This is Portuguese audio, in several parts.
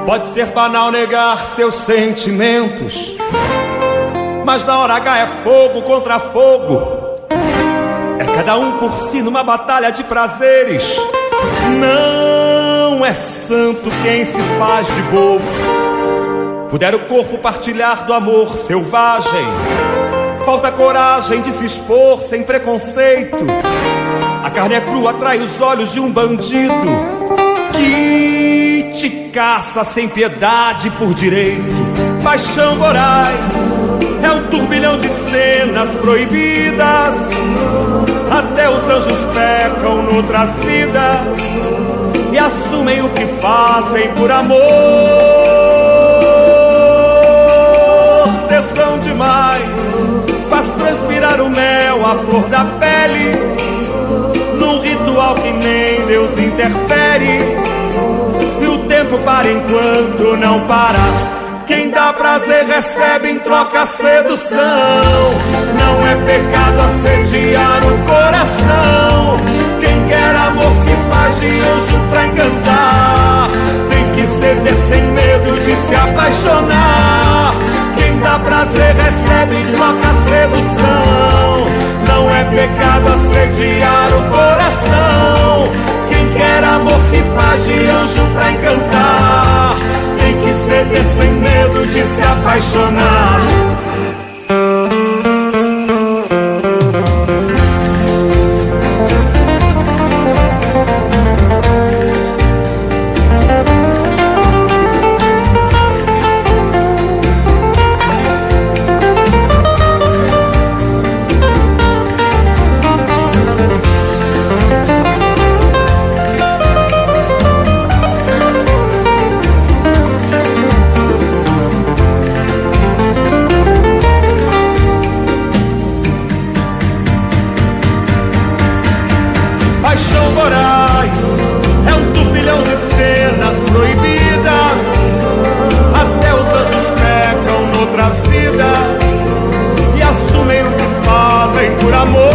Pode ser banal negar seus sentimentos, mas na hora H é fogo contra fogo. É cada um por si numa batalha de prazeres. Não é santo quem se faz de bobo. Puder o corpo partilhar do amor selvagem, falta coragem de se expor sem preconceito. A carne é crua, atrai os olhos de um bandido que te caça sem piedade por direito. Paixão voraz é um turbilhão de cenas proibidas. Até os anjos pecam noutras vidas e assumem o que fazem por amor. Tesão demais faz transpirar o mel, a flor da pele, num ritual que nem Deus interfere. E o tempo para enquanto não parar. Quem dá prazer recebe em troca sedução. Não é pecado assediar o coração. Quem quer amor se faz de anjo pra encantar. Tem que ceder sem medo de se apaixonar. Quem dá prazer recebe em troca sedução. Não é pecado assediar o coração. Quem quer amor se faz de anjo pra encantar. Tem que ceder sem medo de se apaixonar. Paixão voraz é um turbilhão de cenas proibidas. Até os anjos pecam noutras vidas e assumem o que fazem por amor.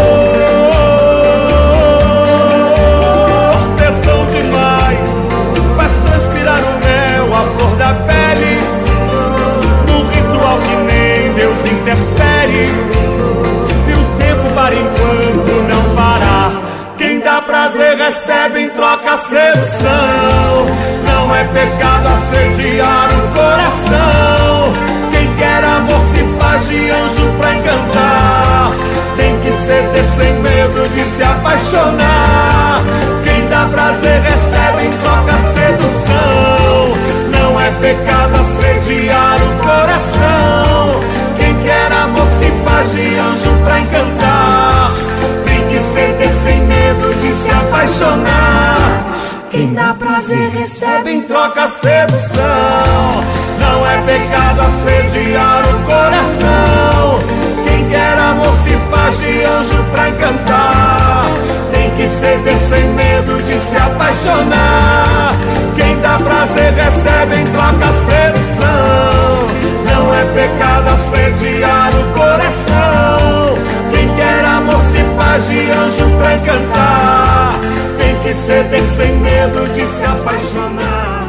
Tesão demais faz transpirar o mel, a flor da pele, num ritual que nem Deus interfere. E o tempo para enquanto não parar. Quem dá prazer recebe em troca sedução. Não é pecado assediar o coração. Quem quer amor se faz de anjo pra encantar. Tem que ceder sem medo de se apaixonar. Quem dá prazer recebe em troca sedução. Não é pecado assediar o coração. Quem quer amor se faz de anjo pra encantar. Ceder sem medo de se apaixonar. Quem dá prazer recebe em troca sedução. Não é pecado assediar o coração. Quem quer amor se faz de anjo pra encantar. Tem que ceder sem medo de se apaixonar. Quem dá prazer recebe em troca sedução. Não é pecado assediar o coração. Quem quer amor se faz de anjo pra encantar. Tem que ceder sem medo de se apaixonar.